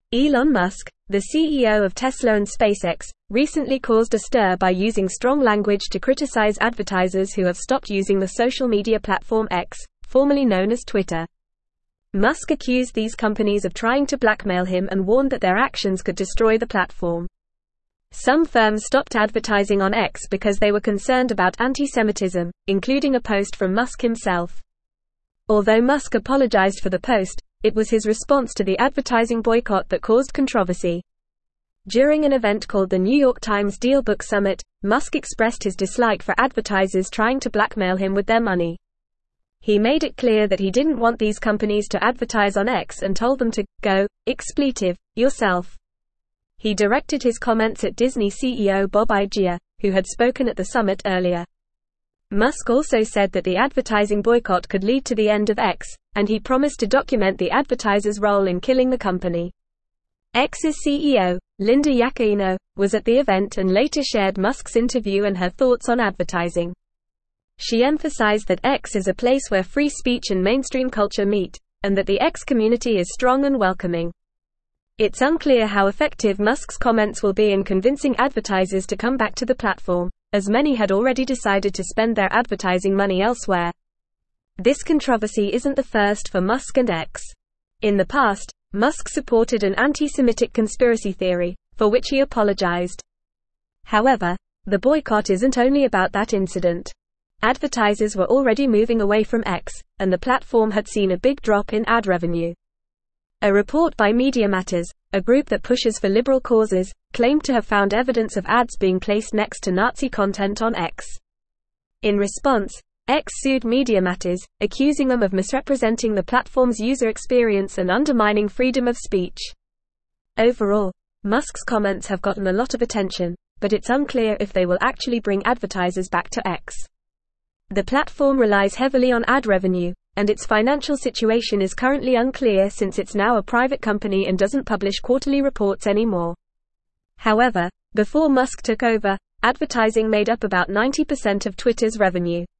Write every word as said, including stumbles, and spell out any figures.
Elon Musk, the C E O of Tesla and SpaceX, recently caused a stir by using strong language to criticize advertisers who have stopped using the social media platform X, formerly known as Twitter. Musk accused these companies of trying to blackmail him and warned that their actions could destroy the platform. Some firms stopped advertising on X because they were concerned about anti-Semitism, including a post from Musk himself. Although Musk apologized for the post, it was his response to the advertising boycott that caused controversy. During an event called the New York Times DealBook Summit, Musk expressed his dislike for advertisers trying to blackmail him with their money. He made it clear that he didn't want these companies to advertise on X and told them to go expletive yourself. He directed his comments at Disney C E O Bob Iger, who had spoken at the summit earlier. Musk also said that the advertising boycott could lead to the end of X, and he promised to document the advertisers' role in killing the company. X's C E O, Linda Yaccarino, was at the event and later shared Musk's interview and her thoughts on advertising. She emphasized that X is a place where free speech and mainstream culture meet, and that the X community is strong and welcoming. It's unclear how effective Musk's comments will be in convincing advertisers to come back to the platform, as many had already decided to spend their advertising money elsewhere. This controversy isn't the first for Musk and X. In the past, Musk supported an anti-Semitic conspiracy theory, for which he apologized. However, the boycott isn't only about that incident. Advertisers were already moving away from X, and the platform had seen a big drop in ad revenue. A report by Media Matters, a group that pushes for liberal causes, claimed to have found evidence of ads being placed next to Nazi content on X. In response, X sued Media Matters, accusing them of misrepresenting the platform's user experience and undermining freedom of speech. Overall, Musk's comments have gotten a lot of attention, but it's unclear if they will actually bring advertisers back to X. The platform relies heavily on ad revenue, and its financial situation is currently unclear since it's now a private company and doesn't publish quarterly reports anymore. However, before Musk took over, advertising made up about ninety percent of Twitter's revenue.